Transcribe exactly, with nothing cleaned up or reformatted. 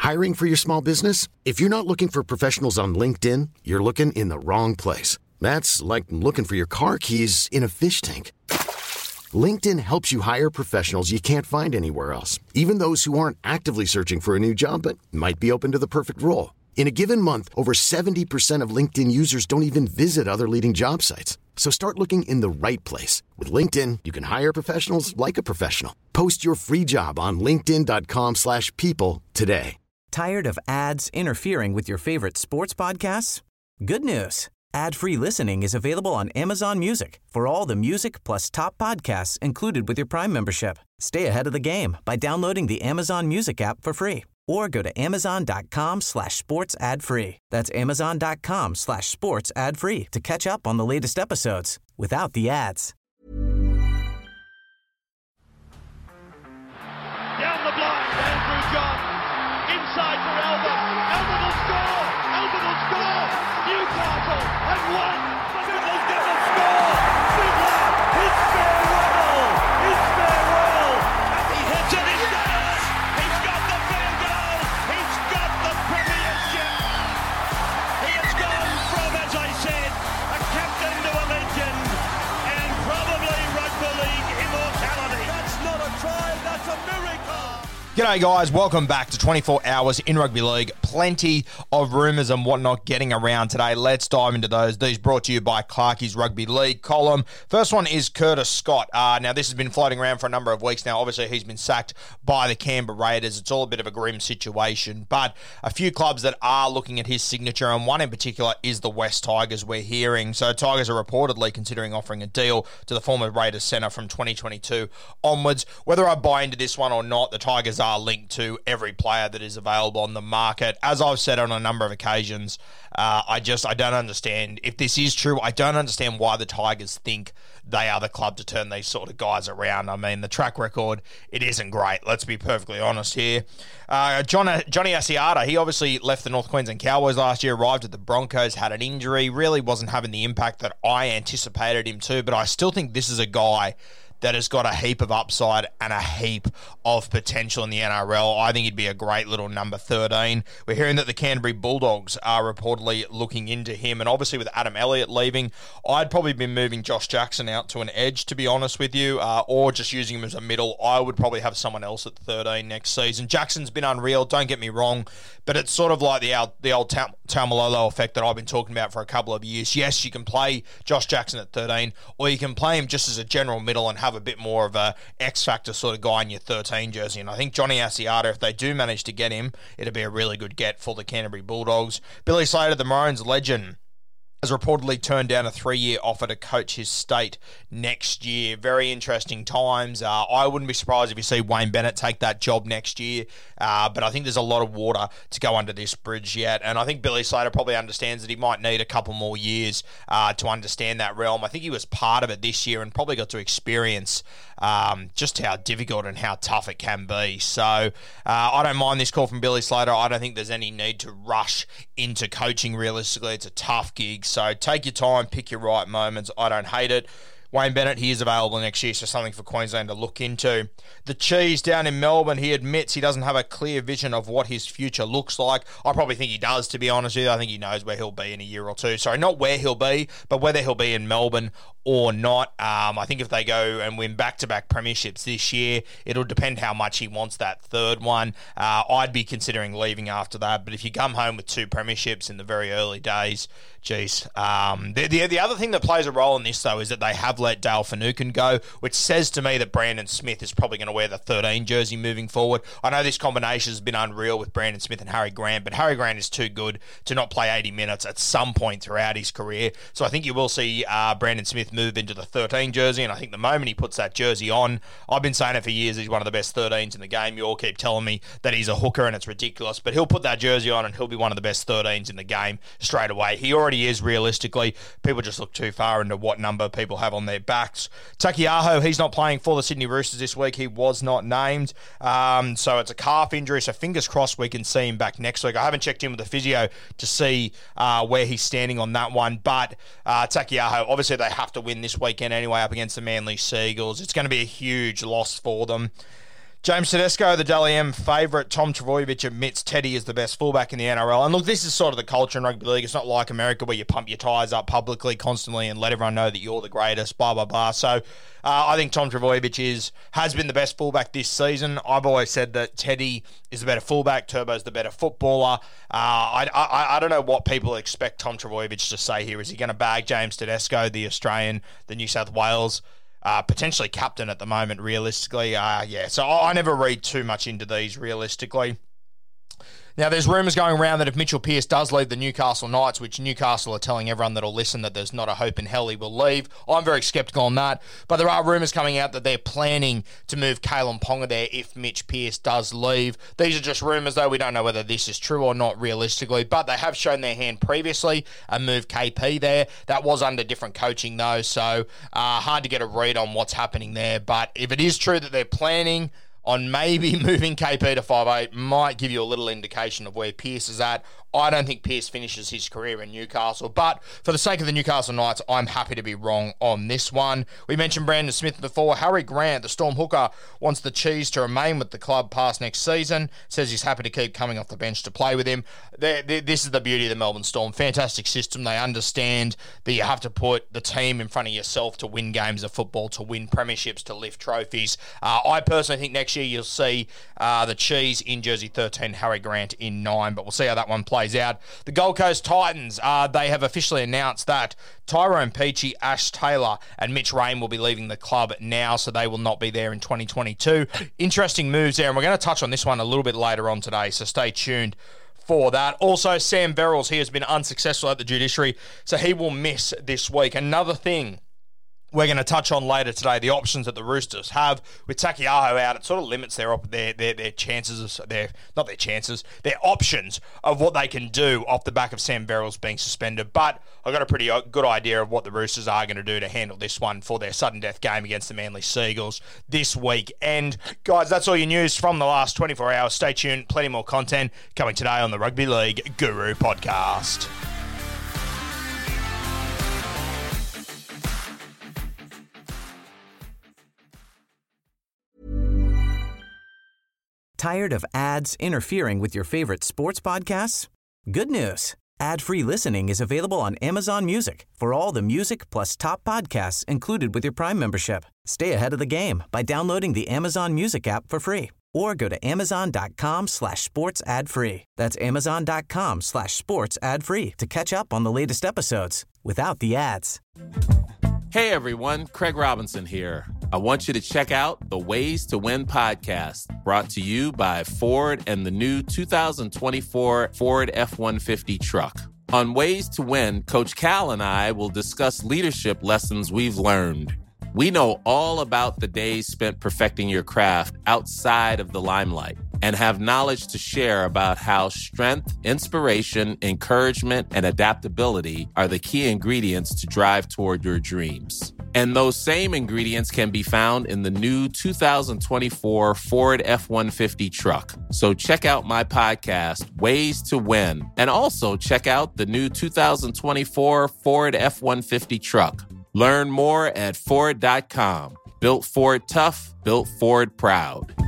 Hiring for your small business? If you're not looking for professionals on LinkedIn, you're looking in the wrong place. That's like looking for your car keys in a fish tank. LinkedIn helps you hire professionals you can't find anywhere else, even those who aren't actively searching for a new job but might be open to the perfect role. In a given month, over seventy percent of LinkedIn users don't even visit other leading job sites. So start looking in the right place. With LinkedIn, you can hire professionals like a professional. Post your free job on linkedin.com slash people today. Tired of ads interfering with your favorite sports podcasts? Good news. Ad-free listening is available on Amazon Music for all the music plus top podcasts included with your Prime membership. Stay ahead of the game by downloading the Amazon Music app for free or go to amazon.com slash sports ad free. That's amazon.com slash sports ad free to catch up on the latest episodes without the ads. Down the blind, Andrew John. Inside for Albert. Albert will score. Albert will score. Newcastle have won. Fiddler's going to score. Fiddler, it's farewell. It's farewell. And he hits it. He's got it. He's got the field goal. He's got the premiership. He has gone from, as I said, a captain to a legend and probably rugby league immortality. That's not a try. That's a miracle. G'day guys, welcome back to twenty-four hours in Rugby League. Plenty of rumours and whatnot getting around today. Let's dive into those. These brought to you by Clarkie's Rugby League column. First one is Curtis Scott. Uh, now this has been floating around for a number of weeks now. Obviously he's been sacked by the Canberra Raiders. It's all a bit of a grim situation, but a few clubs that are looking at his signature, and one in particular is the West Tigers, we're hearing. So Tigers are reportedly considering offering a deal to the former Raiders centre from twenty twenty-two onwards. Whether I buy into this one or not, the Tigers are linked to every player that is available on the market. As I've said on a number of occasions, uh, I just, I don't understand. If this is true, I don't understand why the Tigers think they are the club to turn these sort of guys around. I mean, the track record, it isn't great. Let's be perfectly honest here. Uh, John, Johnny Asiata, he obviously left the North Queensland Cowboys last year, arrived at the Broncos, had an injury, really wasn't having the impact that I anticipated him to, but I still think this is a guy that has got a heap of upside and a heap of potential in the N R L. I think he'd be a great little number thirteen. We're hearing that the Canterbury Bulldogs are reportedly looking into him, and obviously with Adam Elliott leaving, I'd probably be moving Josh Jackson out to an edge, to be honest with you, uh, or just using him as a middle. I would probably have someone else at thirteen next season. Jackson's been unreal, don't get me wrong, but it's sort of like the, the old Taumalolo effect that I've been talking about for a couple of years. Yes, you can play Josh Jackson at thirteen, or you can play him just as a general middle and have a bit more of a X-factor sort of guy in your thirteen jersey. And I think Johnny Asiata, if they do manage to get him, it'll be a really good get for the Canterbury Bulldogs. Billy Slater, the Maroons legend, has reportedly turned down a three-year offer to coach his state next year. Very interesting times. Uh, I wouldn't be surprised if you see Wayne Bennett take that job next year, uh, but I think there's a lot of water to go under this bridge yet, and I think Billy Slater probably understands that he might need a couple more years uh, to understand that realm. I think he was part of it this year and probably got to experience um, just how difficult and how tough it can be. So uh, I don't mind this call from Billy Slater. I don't think there's any need to rush into coaching realistically. It's a tough gig. So take your time, pick your right moments. I don't hate it. Wayne Bennett, he is available next year, so something for Queensland to look into. The Cheese down in Melbourne, he admits he doesn't have a clear vision of what his future looks like. I probably think he does, to be honest with you. I think he knows where he'll be in a year or two. Sorry, not where he'll be, but whether he'll be in Melbourne or not. Um, I think if they go and win back-to-back premierships this year, it'll depend how much he wants that third one. Uh, I'd be considering leaving after that, but if you come home with two premierships in the very early days, geez. Um, the, the, the other thing that plays a role in this, though, is that they have let Dale Finucane go, which says to me that Brandon Smith is probably going to wear the thirteen jersey moving forward. I know this combination has been unreal with Brandon Smith and Harry Grant, but Harry Grant is too good to not play eighty minutes at some point throughout his career. So I think you will see uh, Brandon Smith move into the thirteen jersey, and I think the moment he puts that jersey on, I've been saying it for years, he's one of the best thirteens in the game. You all keep telling me that he's a hooker and it's ridiculous, but he'll put that jersey on and he'll be one of the best thirteens in the game straight away. He already is realistically. People just look too far into what number people have on their backs. Takiaho, he's not playing for the Sydney Roosters this week. He was not named. Um, so it's a calf injury, so fingers crossed we can see him back next week. I haven't checked in with the physio to see uh, where he's standing on that one, but uh, Takiaho, obviously they have to win this weekend anyway up against the Manly Seagulls. It's going to be a huge loss for them. James Tedesco, the Dally M favourite. Tom Trbojevic admits Teddy is the best fullback in the N R L. And look, this is sort of the culture in rugby league. It's not like America where you pump your tyres up publicly constantly and let everyone know that you're the greatest, blah, blah, blah. So uh, I think Tom Trbojevic is, has been the best fullback this season. I've always said that Teddy is the better fullback, Turbo's the better footballer. Uh, I, I, I don't know what people expect Tom Trbojevic to say here. Is he going to bag James Tedesco, the Australian, the New South Wales Uh, potentially captain at the moment, realistically. Uh, yeah, so I, I never read too much into these, realistically. Now, there's rumours going around that if Mitchell Pearce does leave the Newcastle Knights, which Newcastle are telling everyone that'll listen that there's not a hope in hell he will leave, I'm very sceptical on that. But there are rumours coming out that they're planning to move Kalen Ponga there if Mitch Pearce does leave. These are just rumours, though. We don't know whether this is true or not realistically, but they have shown their hand previously and moved K P there. That was under different coaching, though, so uh, hard to get a read on what's happening there. But if it is true that they're planning on maybe moving K P to five eight, might give you a little indication of where Pearce is at. I don't think Pearce finishes his career in Newcastle, but for the sake of the Newcastle Knights, I'm happy to be wrong on this one. We mentioned Brandon Smith before. Harry Grant, the Storm hooker, wants the Cheese to remain with the club past next season. Says he's happy to keep coming off the bench to play with him. They're, they're, this is the beauty of the Melbourne Storm. Fantastic system. They understand that you have to put the team in front of yourself to win games of football, to win premierships, to lift trophies. Uh, I personally think next year you'll see uh, the Cheese in jersey thirteen, Harry Grant in nine, but we'll see how that one plays out. The Gold Coast Titans, uh, they have officially announced that Tyrone Peachey, Ash Taylor, and Mitch Rain will be leaving the club now, so they will not be there in twenty twenty-two. Interesting moves there, and we're going to touch on this one a little bit later on today, so stay tuned for that. Also, Sam Verrills, he has been unsuccessful at the judiciary, so he will miss this week. Another thing we're going to touch on later today, the options that the Roosters have with Takiaho out. It sort of limits their their their, their chances, of, their not their chances, their options of what they can do off the back of Sam Verrills being suspended. But I've got a pretty good idea of what the Roosters are going to do to handle this one for their sudden death game against the Manly Seagulls this week. And guys, that's all your news from the last twenty-four hours. Stay tuned, plenty more content coming today on the Rugby League Guru podcast. Tired of ads interfering with your favorite sports podcasts? Good news. Ad-free listening is available on Amazon Music for all the music plus top podcasts included with your Prime membership. Stay ahead of the game by downloading the Amazon Music app for free or go to amazon.com slash sports ad free. That's amazon.com slash sports ad free to catch up on the latest episodes without the ads. Hey everyone, Craig Robinson here. I want you to check out the Ways to Win podcast, brought to you by Ford and the new two thousand twenty-four Ford F one fifty truck. On Ways to Win, Coach Cal and I will discuss leadership lessons we've learned. We know all about the days spent perfecting your craft outside of the limelight and have knowledge to share about how strength, inspiration, encouragement, and adaptability are the key ingredients to drive toward your dreams. And those same ingredients can be found in the new two thousand twenty-four Ford F one fifty truck. So check out my podcast, Ways to Win, and also check out the new two thousand twenty-four Ford F one fifty truck. Learn more at Ford dot com. Built Ford tough, built Ford proud.